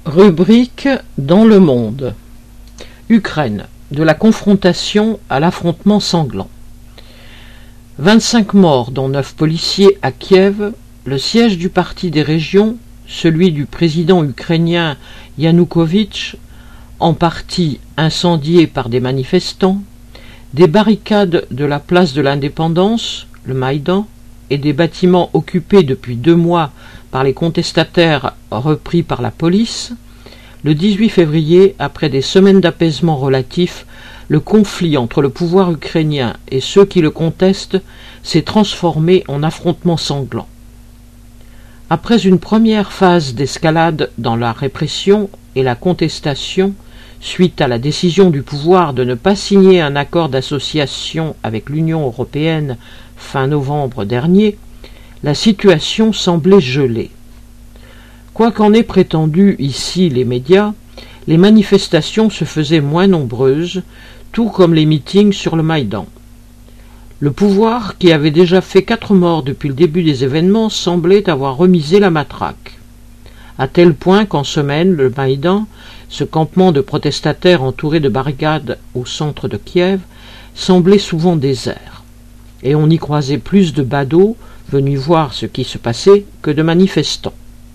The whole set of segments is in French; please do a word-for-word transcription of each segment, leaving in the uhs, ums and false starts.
Rubrique dans le monde. Ukraine, de la confrontation à l'affrontement sanglant. vingt-cinq morts dont neuf policiers à Kiev, le siège du parti des régions, celui du président ukrainien Yanukovych, en partie incendié par des manifestants, des barricades de la place de l'Indépendance, le Maïdan, et des bâtiments occupés depuis deux mois par les contestataires repris par la police, le dix-huit février, après des semaines d'apaisement relatif, le conflit entre le pouvoir ukrainien et ceux qui le contestent s'est transformé en affrontement sanglant. Après une première phase d'escalade dans la répression et la contestation, suite à la décision du pouvoir de ne pas signer un accord d'association avec l'Union européenne fin novembre dernier, la situation semblait gelée. Quoi qu'en aient prétendu ici les médias, les manifestations se faisaient moins nombreuses, tout comme les meetings sur le Maïdan. Le pouvoir, qui avait déjà fait quatre morts depuis le début des événements, semblait avoir remisé la matraque. À tel point qu'en semaine, le Maïdan, ce campement de protestataires entouré de barricades au centre de Kiev, semblait souvent désert, et on y croisait plus de badauds venus voir ce qui se passait que de manifestants.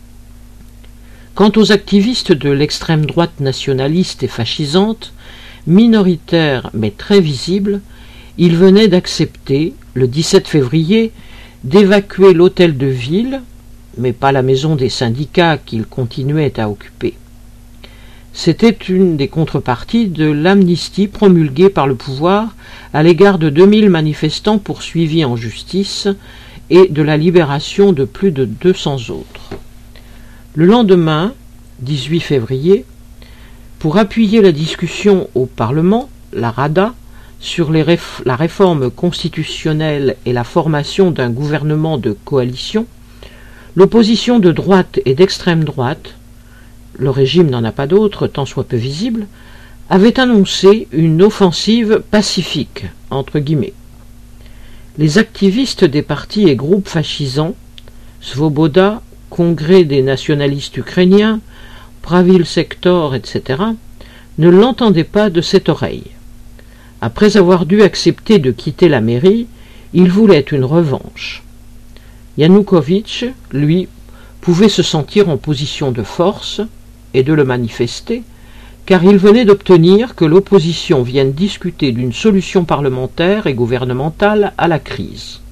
Quant aux activistes de l'extrême droite nationaliste et fascisante, minoritaires mais très visibles, ils venaient d'accepter, le dix-sept février, d'évacuer l'hôtel de ville, mais pas la maison des syndicats qu'ils continuaient à occuper. C'était une des contreparties de l'amnistie promulguée par le pouvoir à l'égard de deux mille manifestants poursuivis en justice et de la libération de plus de deux cents autres. Le lendemain, dix-huit février, pour appuyer la discussion au Parlement, la Rada, sur les réf- la réforme constitutionnelle et la formation d'un gouvernement de coalition, l'opposition de droite et d'extrême droite, le régime n'en a pas d'autre, tant soit peu visible, avait annoncé une offensive pacifique, entre guillemets. Les activistes des partis et groupes fascisants, Svoboda, Congrès des nationalistes ukrainiens, Pravil Sector, et cetera, ne l'entendaient pas de cette oreille. Après avoir dû accepter de quitter la mairie, ils voulaient une revanche. Yanukovych, lui, pouvait se sentir en position de force et de le manifester, car il venait d'obtenir que l'opposition vienne discuter d'une solution parlementaire et gouvernementale à la crise.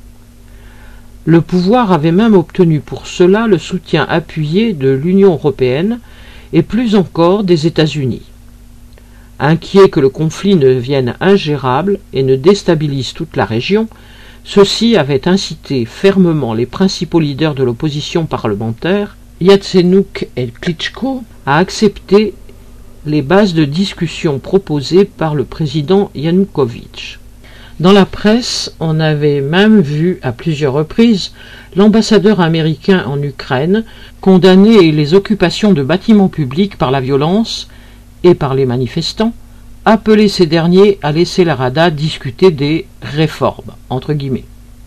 Le pouvoir avait même obtenu pour cela le soutien appuyé de l'Union européenne et plus encore des États-Unis. Inquiets que le conflit ne devienne ingérable et ne déstabilise toute la région, ceux-ci avaient incité fermement les principaux leaders de l'opposition parlementaire, Yatsenyuk et Klitschko, à accepter les bases de discussion proposées par le président Yanukovych. Dans la presse, on avait même vu à plusieurs reprises l'ambassadeur américain en Ukraine condamner les occupations de bâtiments publics par la violence et par les manifestants, appeler ces derniers à laisser la Rada discuter des réformes, entre guillemets.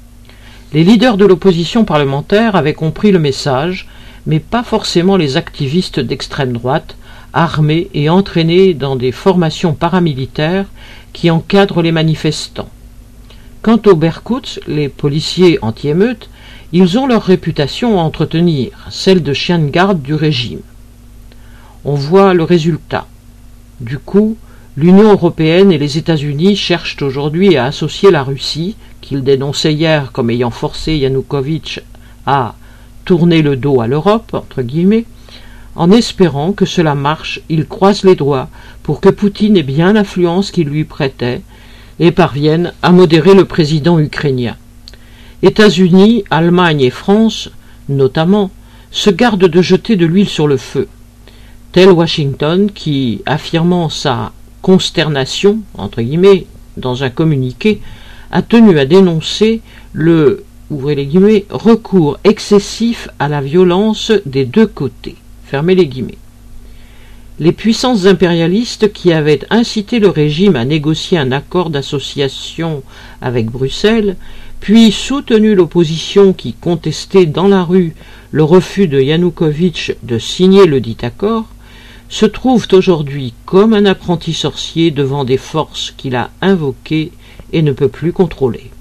Les leaders de l'opposition parlementaire avaient compris le message, mais pas forcément les activistes d'extrême droite, armés et entraînés dans des formations paramilitaires qui encadrent les manifestants. Quant aux Berkouts, les policiers anti-émeutes, ils ont leur réputation à entretenir, celle de chiens de garde du régime. On voit le résultat. Du coup, l'Union européenne et les États-Unis cherchent aujourd'hui à associer la Russie, qu'ils dénonçaient hier comme ayant forcé Yanukovych à tourner le dos à l'Europe, entre guillemets. En espérant que cela marche, ils croisent les doigts pour que Poutine ait bien l'influence qu'il lui prêtait et parvienne à modérer le président ukrainien. États-Unis, Allemagne et France, notamment, se gardent de jeter de l'huile sur le feu. Tel Washington qui, affirmant sa consternation, entre guillemets, dans un communiqué, a tenu à dénoncer le, ouvrez les guillemets, recours excessif à la violence des deux côtés. Fermez les guillemets. Les puissances impérialistes qui avaient incité le régime à négocier un accord d'association avec Bruxelles, puis soutenu l'opposition qui contestait dans la rue le refus de Yanukovych de signer le dit accord, se trouve aujourd'hui comme un apprenti sorcier devant des forces qu'il a invoquées et ne peut plus contrôler.